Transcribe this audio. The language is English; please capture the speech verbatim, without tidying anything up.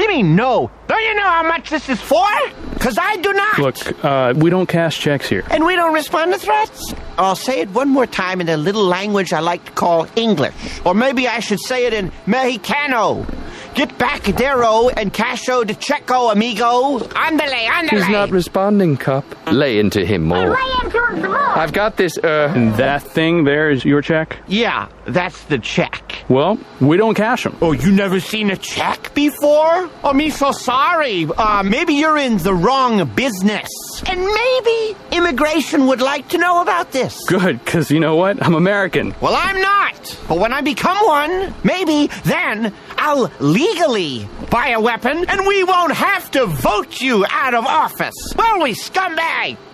do you mean, no? Don't you know how much this is for? Because I do not. Look, uh, we don't cash checks here. And we don't respond to threats? I'll say it one more time in a little language I like to call English. Or maybe I should say it in Mexicano. Get back, Dero, and Casho de Checo, amigo. Andale, andale. He's not responding, Cup. Lay into him more. Lay into him some more. I've got this, uh... And that thing there is your check? Yeah, that's the check. Well, we don't cash them. Oh, you never seen a check before? Oh, me so sorry. Uh, maybe you're in the wrong business. And maybe immigration would like to know about this. Good, because you know what? I'm American. Well, I'm not. But when I become one, maybe then I'll legally buy a weapon and we won't have to vote you out of office. Will we, scumbag?